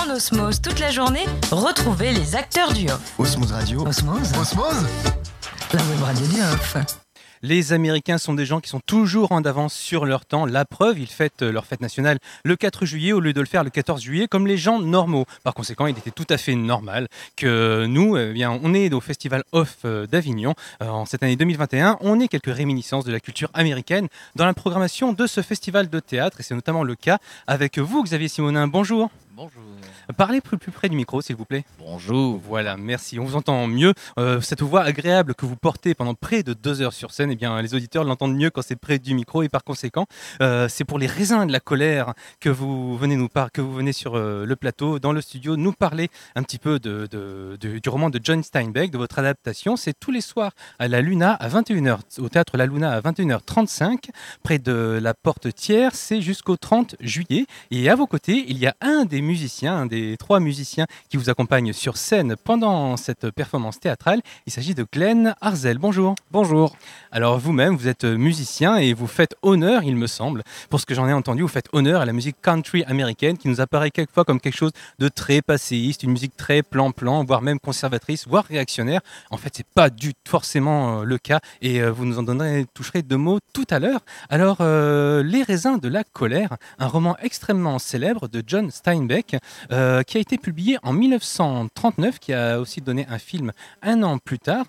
osmose toute la journée, retrouvez les acteurs du off. Osmose Radio. Osmose, Osmose. la web radio du off. Les Américains sont des gens qui sont toujours en avance sur leur temps. La preuve, ils fêtent leur fête nationale le 4 juillet au lieu de le faire le 14 juillet comme les gens normaux. Par conséquent, il était tout à fait normal que nous, on est au Festival Off d'Avignon en cette année 2021. On ait quelques réminiscences de la culture américaine dans la programmation de ce festival de théâtre. Et c'est notamment le cas avec vous, Xavier Simonin. Bonjour. Bonjour. Parlez plus près du micro, s'il vous plaît. Bonjour. Voilà, merci. On vous entend mieux. Cette voix agréable que vous portez pendant près de 2 heures sur scène, eh bien, les auditeurs l'entendent mieux quand c'est près du micro. Et par conséquent, c'est pour les raisins de la colère que vous venez sur le plateau, dans le studio, nous parler un petit peu du roman de John Steinbeck, de votre adaptation. C'est tous les soirs à la Luna à 21h, au théâtre La Luna à 21h35, près de la Porte Thiers. C'est jusqu'au 30 juillet. Et à vos côtés, il y a un des 3 musiciens qui vous accompagnent sur scène pendant cette performance théâtrale. Il s'agit de Glenn Harzel. Bonjour. Bonjour. Alors vous-même, vous êtes musicien et vous faites honneur, il me semble, pour ce que j'en ai entendu, vous faites honneur à la musique country américaine qui nous apparaît quelquefois comme quelque chose de très passéiste, une musique très plan-plan, voire même conservatrice, voire réactionnaire. En fait, c'est pas forcément le cas et vous nous en toucherez 2 mots tout à l'heure. Alors, Les raisins de la colère, un roman extrêmement célèbre de John Steinbeck, qui a été publié en 1939, qui a aussi donné un film un an plus tard.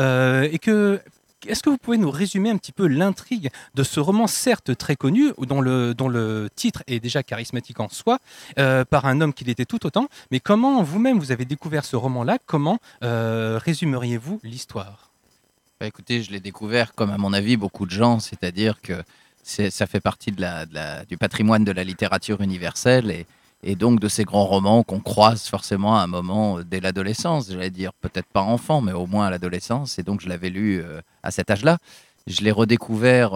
Est-ce que vous pouvez nous résumer un petit peu l'intrigue de ce roman, certes très connu, dont le titre est déjà charismatique en soi, par un homme qui l'était tout autant, mais comment vous-même vous avez découvert ce roman-là? Comment résumeriez-vous l'histoire? Écoutez, je l'ai découvert comme à mon avis beaucoup de gens, c'est-à-dire que ça fait partie du patrimoine de la littérature universelle et donc de ces grands romans qu'on croise forcément à un moment dès l'adolescence, j'allais dire peut-être pas enfant, mais au moins à l'adolescence. Et donc je l'avais lu à cet âge-là. Je l'ai redécouvert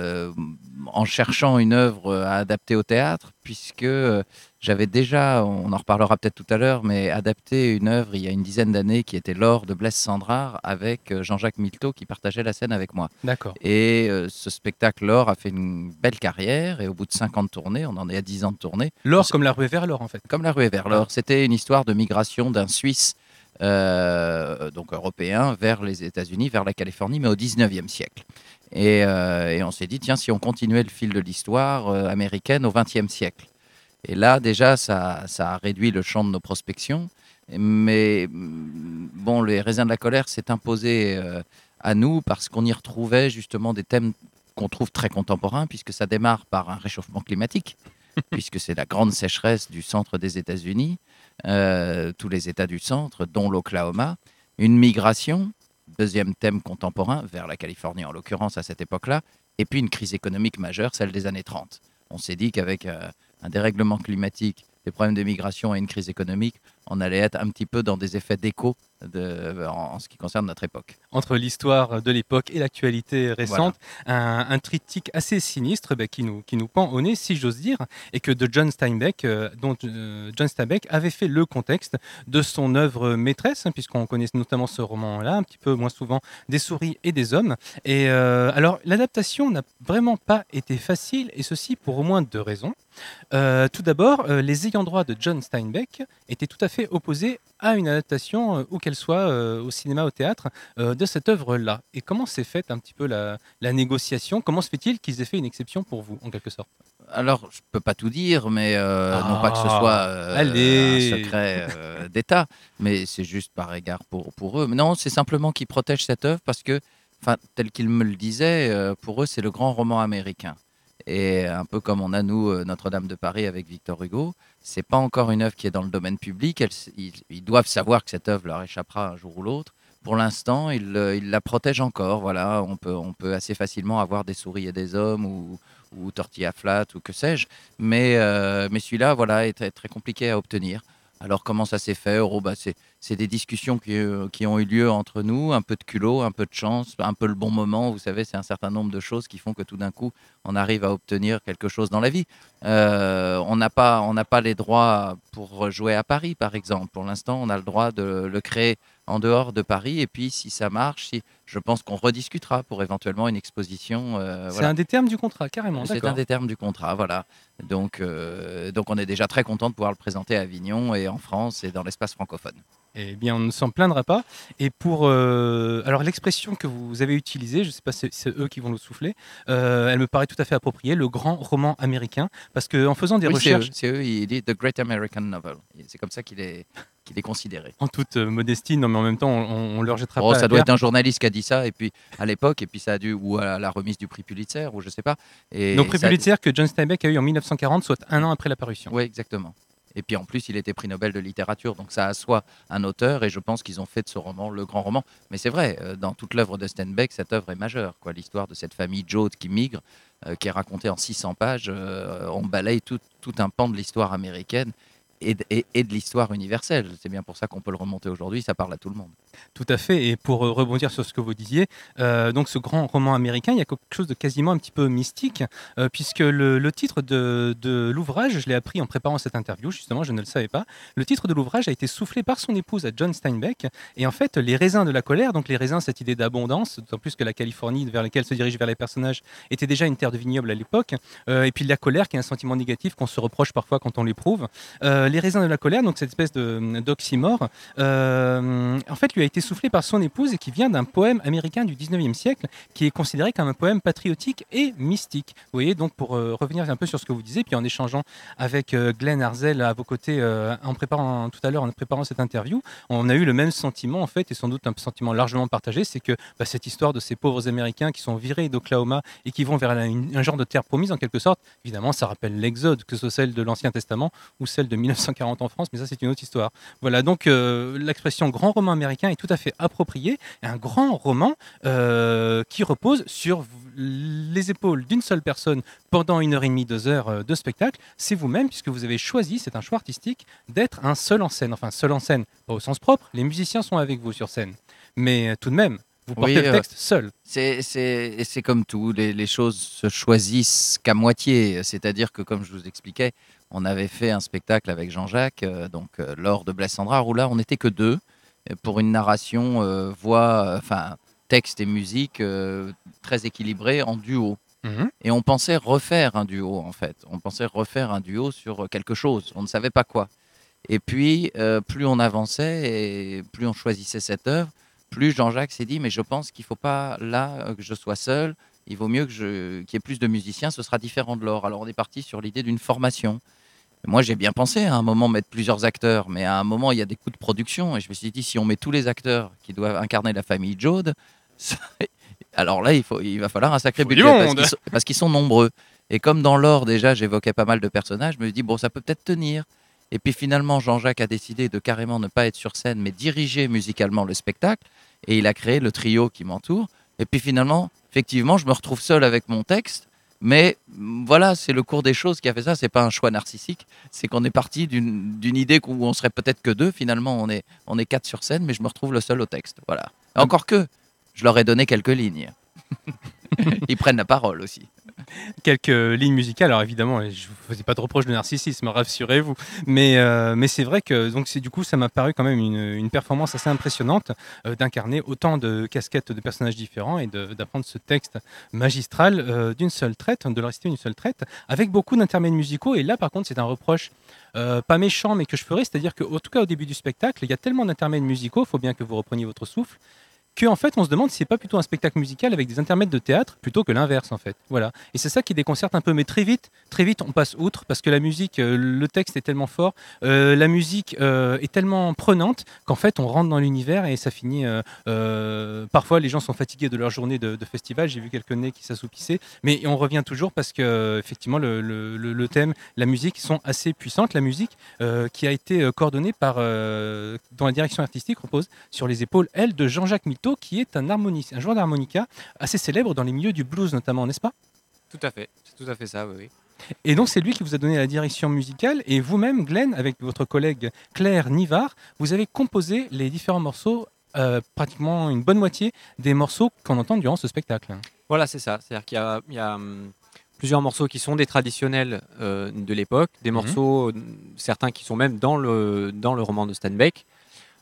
en cherchant une œuvre à adapter au théâtre, puisque j'avais déjà, on en reparlera peut-être tout à l'heure, mais adapté une œuvre il y a une dizaine d'années qui était L'Or de Blaise Cendrars avec Jean-Jacques Milteau qui partageait la scène avec moi. D'accord. Et ce spectacle L'Or a fait une belle carrière et au bout de 5 ans de tournée, on en est à 10 ans de tournée. L'or comme la ruée vers l'or en fait. Comme la ruée vers l'or. C'était une histoire de migration d'un Suisse donc européen vers les États-Unis, vers la Californie, mais au 19e siècle. Et on s'est dit, tiens, si on continuait le fil de l'histoire américaine au 20e siècle. Et là, déjà, ça a réduit le champ de nos prospections. Mais bon, Les raisins de la colère s'est imposé à nous parce qu'on y retrouvait justement des thèmes qu'on trouve très contemporains, puisque ça démarre par un réchauffement climatique, puisque c'est la grande sécheresse du centre des États-Unis, tous les États du centre, dont l'Oklahoma, une migration, deuxième thème contemporain, vers la Californie en l'occurrence à cette époque-là, et puis une crise économique majeure, celle des années 30. On s'est dit qu'avec un dérèglement climatique, des problèmes de migration et une crise économique, on allait être un petit peu dans des effets d'écho en ce qui concerne notre époque. Entre l'histoire de l'époque et l'actualité récente, voilà. Un triptyque assez sinistre qui nous pend au nez, si j'ose dire, et que de John Steinbeck, dont John Steinbeck avait fait le contexte de son œuvre maîtresse, puisqu'on connaît notamment ce roman-là, un petit peu moins souvent, Des souris et des hommes. Et alors, l'adaptation n'a vraiment pas été facile, et ceci pour au moins 2 raisons. Tout d'abord, les ayants droit de John Steinbeck étaient tout à fait opposés à une adaptation, où qu'elle soit, au cinéma, au théâtre, de cette œuvre-là. Et comment s'est faite un petit peu la négociation? Comment se fait-il qu'ils aient fait une exception pour vous, en quelque sorte? Alors, je ne peux pas tout dire, mais non pas que ce soit un secret d'État, mais c'est juste par égard pour eux. Mais non, c'est simplement qu'ils protègent cette œuvre parce que, tel qu'ils me le disaient, pour eux, c'est le grand roman américain. Et un peu comme on a, nous, Notre-Dame de Paris avec Victor Hugo, c'est pas encore une œuvre qui est dans le domaine public. Ils doivent savoir que cette œuvre leur échappera un jour ou l'autre. Pour l'instant, ils la protègent encore. Voilà, on peut assez facilement avoir Des souris et des hommes ou Tortilla Flat ou que sais-je. Mais celui-là, voilà, est très, très compliqué à obtenir. Alors, comment ça s'est fait? C'est des discussions qui ont eu lieu entre nous, un peu de culot, un peu de chance, un peu le bon moment. Vous savez, c'est un certain nombre de choses qui font que tout d'un coup, on arrive à obtenir quelque chose dans la vie. On n'a pas les droits pour jouer à Paris, par exemple. Pour l'instant, on a le droit de le créer en dehors de Paris. Et puis, si ça marche, je pense qu'on rediscutera pour éventuellement une exposition. C'est un des termes du contrat, carrément. C'est un des termes du contrat, voilà. Donc, on est déjà très content de pouvoir le présenter à Avignon et en France et dans l'espace francophone. Eh bien, on ne s'en plaindra pas. Et pour alors l'expression que vous avez utilisée, je ne sais pas si c'est eux qui vont le souffler, elle me paraît tout à fait appropriée, le grand roman américain, parce qu'en faisant des recherches... C'est eux, il dit The Great American Novel. C'est comme ça qu'il est considéré. En toute modestie, non mais en même temps, on leur jettera Oh, pas ça la doit pierre. être un journaliste qui a dit ça, et puis à l'époque, et puis ça a dû, ou à la remise du prix Pulitzer, ou je sais pas. Et Donc prix ça- Pulitzer que John Steinbeck a eu en 1940, soit un an après l'apparition. Oui, exactement. Et puis en plus, il était prix Nobel de littérature, donc ça assoit un auteur, et je pense qu'ils ont fait de ce roman le grand roman. Mais c'est vrai, dans toute l'œuvre de Steinbeck, cette œuvre est majeure. L'histoire de cette famille Joad qui migre, qui est racontée en 600 pages, on balaye tout un pan de l'histoire américaine et de l'histoire universelle. C'est bien pour ça qu'on peut le remonter aujourd'hui, ça parle à tout le monde. Tout à fait, et pour rebondir sur ce que vous disiez, donc ce grand roman américain, il y a quelque chose de quasiment un petit peu mystique, puisque le titre de l'ouvrage, je l'ai appris en préparant cette interview, justement, je ne le savais pas, le titre de l'ouvrage a été soufflé par son épouse à John Steinbeck, et en fait, les raisins de la colère, donc les raisins, cette idée d'abondance, d'autant plus que la Californie vers laquelle se dirigent vers les personnages était déjà une terre de vignobles à l'époque, et puis la colère qui est un sentiment négatif qu'on se reproche parfois quand on l'éprouve. Les raisins de la colère, donc cette espèce d'oxymore, en fait, lui a été soufflé par son épouse et qui vient d'un poème américain du 19e siècle qui est considéré comme un poème patriotique et mystique. Vous voyez, donc pour revenir un peu sur ce que vous disiez, puis en échangeant avec Glenn Harzel à vos côtés en préparant cette interview, on a eu le même sentiment en fait, et sans doute un sentiment largement partagé, c'est que cette histoire de ces pauvres Américains qui sont virés d'Oklahoma et qui vont vers un genre de terre promise en quelque sorte, évidemment ça rappelle l'Exode, que ce soit celle de l'Ancien Testament ou celle de 1940 en France, mais ça c'est une autre histoire. Voilà, donc l'expression grand roman américain est tout à fait appropriée, un grand roman qui repose sur les épaules d'une seule personne pendant 1h30, 2 heures de spectacle. C'est vous-même, puisque vous avez choisi, c'est un choix artistique, d'être un seul en scène. Enfin, seul en scène, pas au sens propre, les musiciens sont avec vous sur scène. Mais tout de même, vous portez le texte seul. C'est comme tout, les choses se choisissent qu'à moitié. C'est-à-dire que, comme je vous expliquais, on avait fait un spectacle avec Jean-Jacques, lors de Blesse Sandra, où là, on n'était que deux, pour une narration texte et musique très équilibrée en duo. Et on pensait refaire un duo, en fait. On pensait refaire un duo sur quelque chose. On ne savait pas quoi. Et puis, plus on avançait et plus on choisissait cette œuvre, plus Jean-Jacques s'est dit, mais je pense qu'il ne faut pas, là, que je sois seul. Il vaut mieux qu'il y ait plus de musiciens. Ce sera différent de l'or. Alors, on est parti sur l'idée d'une formation. Moi, j'ai bien pensé à un moment mettre plusieurs acteurs, mais à un moment, il y a des coûts de production. Et je me suis dit, si on met tous les acteurs qui doivent incarner la famille Joad, alors là, il va falloir un sacré budget parce qu'ils sont nombreux. Et comme dans l'or, déjà, j'évoquais pas mal de personnages, je me suis dit, bon, ça peut peut-être tenir. Et puis finalement, Jean-Jacques a décidé de carrément ne pas être sur scène, mais diriger musicalement le spectacle. Et il a créé le trio qui m'entoure. Et puis finalement, effectivement, je me retrouve seul avec mon texte. Mais voilà, c'est le cours des choses qui a fait ça. C'est pas un choix narcissique. C'est qu'on est parti d'une idée où on serait peut-être que deux. Finalement, on est 4 sur scène, mais je me retrouve le seul au texte. Voilà. Encore que, je leur ai donné quelques lignes. Ils prennent la parole aussi. Quelques lignes musicales, alors évidemment, je ne vous faisais pas de reproche de narcissisme, rassurez-vous, mais c'est vrai que du coup, ça m'a paru quand même une performance assez impressionnante d'incarner autant de casquettes de personnages différents et d'apprendre ce texte magistral d'une seule traite, de le réciter d'une seule traite, avec beaucoup d'intermèdes musicaux. Et là, par contre, c'est un reproche pas méchant, mais que je ferai, c'est-à-dire qu'en tout cas, au début du spectacle, il y a tellement d'intermèdes musicaux, il faut bien que vous repreniez votre souffle, qu'en fait on se demande si c'est pas plutôt un spectacle musical avec des intermèdes de théâtre plutôt que l'inverse en fait. Voilà. Et c'est ça qui déconcerte un peu, mais très vite on passe outre parce que la musique, le texte est tellement fort, la musique est tellement prenante qu'en fait on rentre dans l'univers et ça finit. Parfois les gens sont fatigués de leur journée de festival, j'ai vu quelques nez qui s'assoupissaient, mais on revient toujours parce que effectivement le thème, la musique sont assez puissantes. La musique qui a été coordonnée par dont la direction artistique repose sur les épaules, elle, de Jean-Jacques Milteau, qui est un joueur d'harmonica assez célèbre dans les milieux du blues notamment, n'est-ce pas ? Tout à fait, c'est tout à fait ça, oui. Et donc c'est lui qui vous a donné la direction musicale, et vous-même, Glenn, avec votre collègue Claire Nivard, vous avez composé les différents morceaux, pratiquement une bonne moitié des morceaux qu'on entend durant ce spectacle. Voilà, c'est ça, c'est-à-dire qu'il y a plusieurs morceaux qui sont des traditionnels de l'époque, des morceaux, certains qui sont même dans le roman de Steinbeck.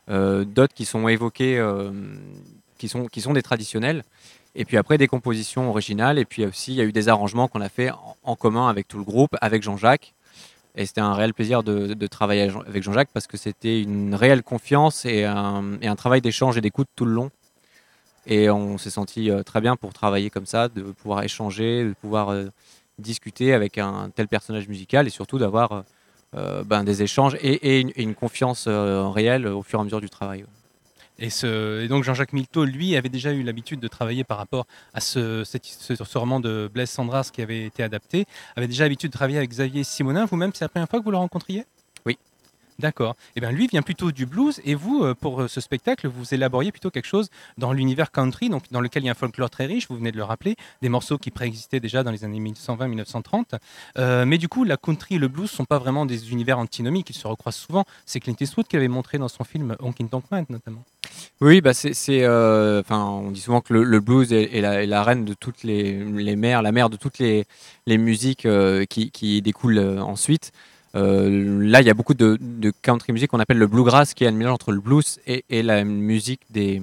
d'autres qui sont évoqués, qui sont des traditionnels. Et puis après, des compositions originales. Et puis aussi, il y a eu des arrangements qu'on a fait en commun avec tout le groupe, avec Jean-Jacques. Et c'était un réel plaisir de travailler avec Jean-Jacques parce que c'était une réelle confiance et un travail d'échange et d'écoute tout le long. Et on s'est senti très bien pour travailler comme ça, de pouvoir échanger, de pouvoir discuter avec un tel personnage musical et surtout d'avoir des échanges et une confiance réelle au fur et à mesure du travail. Et donc Jean-Jacques Milteau, lui, avait déjà eu l'habitude de travailler par rapport à ce roman de Blaise Cendrars qui avait été adapté, avait déjà l'habitude de travailler avec Xavier Simonin. Vous-même, c'est la première fois que vous le rencontriez ? Oui. D'accord. Et bien lui vient plutôt du blues et vous, pour ce spectacle, vous élaboriez plutôt quelque chose dans l'univers country, donc dans lequel il y a un folklore très riche, vous venez de le rappeler, des morceaux qui préexistaient déjà dans les années 1920-1930. Mais du coup, la country et le blues ne sont pas vraiment des univers antinomiques, ils se recroisent souvent. C'est Clint Eastwood qui avait montré dans son film Honky Tonk Man notamment. Oui, on dit souvent que le blues est la reine de toutes les mères, la mère de toutes les musiques qui découlent ensuite. Là, il y a beaucoup de country music qu'on appelle le bluegrass, qui est un mélange entre le blues et la musique des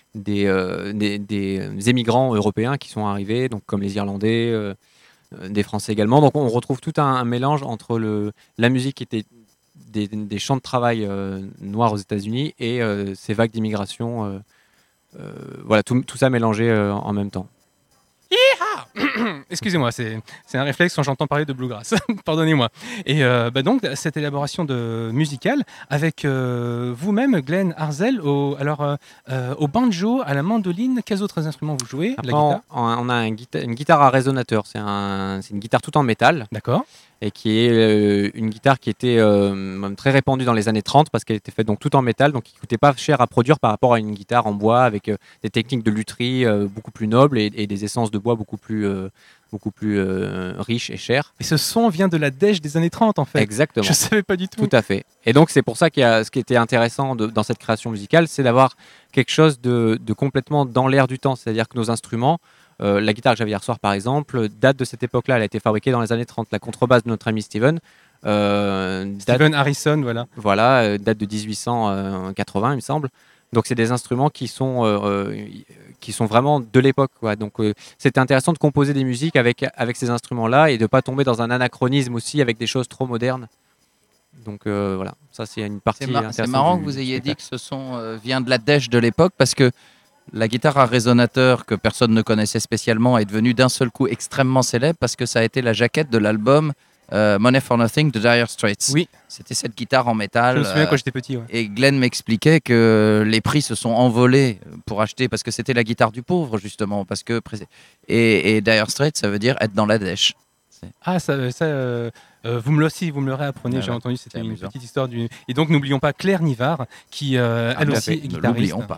émigrants européens qui sont arrivés, donc comme les Irlandais, des Français également. Donc on retrouve tout un mélange entre la musique qui était des champs de travail noirs aux États-Unis et ces vagues d'immigration. Voilà, tout ça mélangé en même temps. Excusez-moi, c'est un réflexe quand j'entends parler de bluegrass. Pardonnez-moi. Et donc, cette élaboration musicale avec vous-même, Glenn Harzel, au banjo, à la mandoline, quels autres instruments vous jouez? Après, on a une guitare à résonateur. C'est une guitare tout en métal. D'accord. Et qui est une guitare qui était même très répandue dans les années 30 parce qu'elle était faite donc tout en métal, donc qui ne coûtait pas cher à produire par rapport à une guitare en bois avec des techniques de lutherie beaucoup plus nobles et des essences de bois beaucoup plus riches et chères. Et ce son vient de la dèche des années 30 en fait. Exactement. Je ne savais pas du tout. Tout à fait. Et donc c'est pour ça ce qui était intéressant dans cette création musicale, c'est d'avoir quelque chose de complètement dans l'air du temps, c'est-à-dire que nos instruments, la guitare que j'avais hier soir par exemple, date de cette époque-là, elle a été fabriquée dans les années 30. La contrebasse de notre ami Steven, Steven Harrison, voilà. Voilà, date de 1880 il me semble. Donc c'est des instruments qui sont vraiment de l'époque, quoi. Donc c'était intéressant de composer des musiques avec ces instruments-là et de ne pas tomber dans un anachronisme aussi avec des choses trop modernes. Donc voilà, ça c'est une partie intéressante. C'est marrant que vous ayez dit que ce son vient de la dèche de l'époque parce que la guitare à résonateur que personne ne connaissait spécialement est devenue d'un seul coup extrêmement célèbre parce que ça a été la jaquette de l'album Money for Nothing de Dire Straits. Oui. C'était cette guitare en métal. Je me souviens quand j'étais petit. Ouais. Et Glenn m'expliquait que les prix se sont envolés pour acheter parce que c'était la guitare du pauvre justement. Et Dire Straits, ça veut dire être dans la dèche. Ah, vous me le réapprenez, j'ai entendu, c'était une petite histoire. Et donc n'oublions pas Claire Nivard, qui elle aussi est guitariste. Ne l'oublions pas.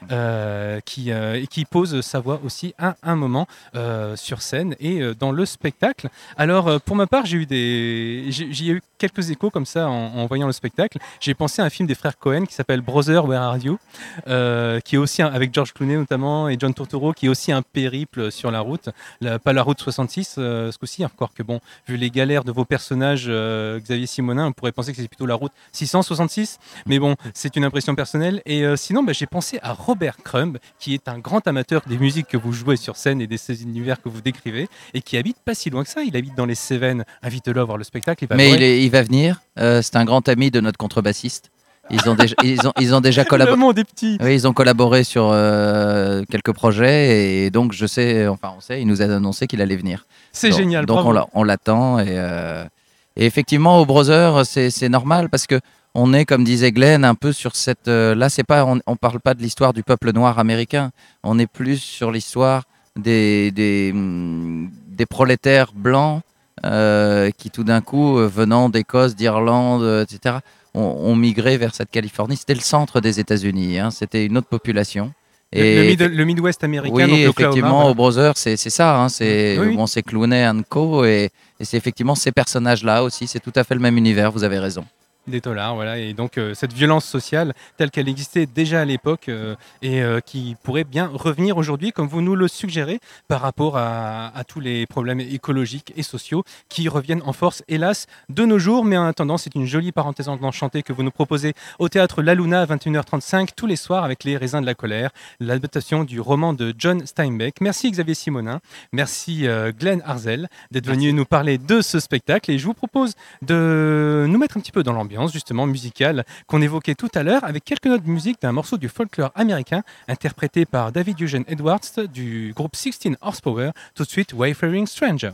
Qui pose sa voix aussi à un moment sur scène et dans le spectacle. Alors pour ma part, j'ai eu quelques échos comme ça en voyant le spectacle. J'ai pensé à un film des frères Cohen qui s'appelle Brother, Where Are You, qui est aussi avec George Clooney notamment et John Turturro, qui est aussi un périple sur la route, pas la route 66 ce coup-ci, encore que bon, vu les galères de vos personnages, Xavier Simonin, on pourrait penser que c'est plutôt la route 666, mais bon, c'est une impression personnelle. Et sinon, j'ai pensé à Robert Crumb, qui est un grand amateur des musiques que vous jouez sur scène et ces univers que vous décrivez, et qui habite pas si loin que ça. Il habite dans les Cévennes. Invite-le à voir le spectacle. Il va venir. C'est un grand ami de notre contrebassiste. Ils ont déjà collaboré. Le monde est petit. Oui, ils ont collaboré sur quelques projets et donc on sait, il nous a annoncé qu'il allait venir. C'est génial. Donc on l'attend et effectivement au Brother c'est normal parce que on est, comme disait Glenn, un peu sur cette. Là, c'est pas, on parle pas de l'histoire du peuple noir américain. On est plus sur l'histoire des prolétaires blancs qui, tout d'un coup, venant d'Écosse, d'Irlande, etc., ont migré vers cette Californie. C'était le centre des États-Unis. Hein. C'était une autre population. Et le Midwest américain. Oui, donc effectivement, au Brother, c'est ça. Hein. C'est Clooney & Co. Et c'est effectivement ces personnages-là aussi. C'est tout à fait le même univers. Vous avez raison. Des dollars, voilà. Et donc, cette violence sociale, telle qu'elle existait déjà à l'époque qui pourrait bien revenir aujourd'hui, comme vous nous le suggérez, par rapport à tous les problèmes écologiques et sociaux qui reviennent en force, hélas, de nos jours. Mais en attendant, c'est une jolie parenthèse enchantée que vous nous proposez au théâtre La Luna à 21h35 tous les soirs avec Les Raisins de la Colère, l'adaptation du roman de John Steinbeck. Merci Xavier Simonin, merci Glenn Harzel d'être venu nous parler de ce spectacle. Et je vous propose de nous mettre un petit peu dans l'ambiance justement musicale qu'on évoquait tout à l'heure avec quelques notes de musique d'un morceau du folklore américain interprété par David Eugene Edwards du groupe 16 Horsepower. Tout de suite, Wayfaring Stranger.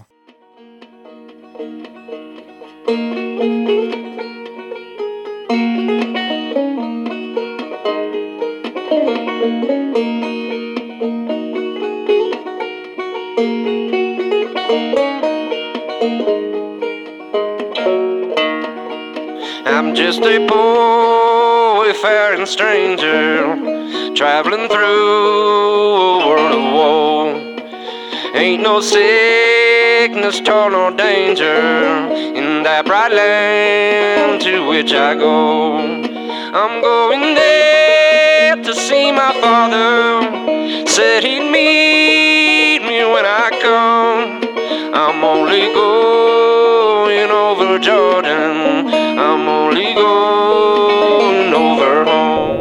I'm just a poor wayfaring stranger, traveling through a world of woe. Ain't no sickness, toil, nor danger in that bright land to which I go. I'm going there to see my father, said he'd meet me when I come. I'm only going over Jordan, I'm only going over home.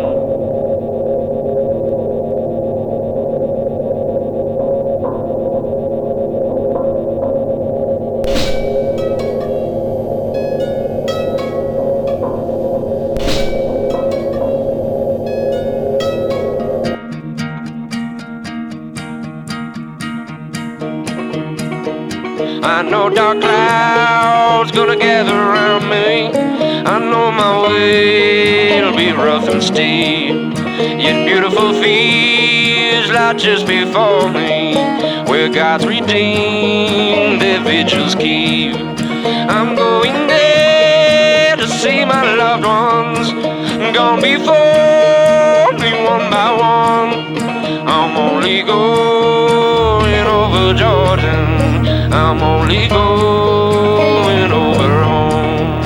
I know dark clouds gonna gather around me, I know my way'll be rough and steep, yet beautiful fields lie just before me, where God's redeemed their vigils keep. I'm going there to see my loved ones, gone before me one by one. I'm only going over Jordan, I'm only going over home.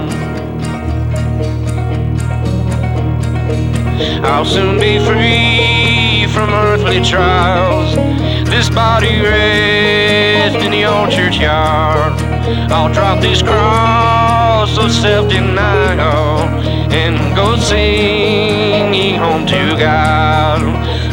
I'll soon be free from earthly trials, this body rest in the old churchyard. I'll drop this cross of self-denial and go singing home to God.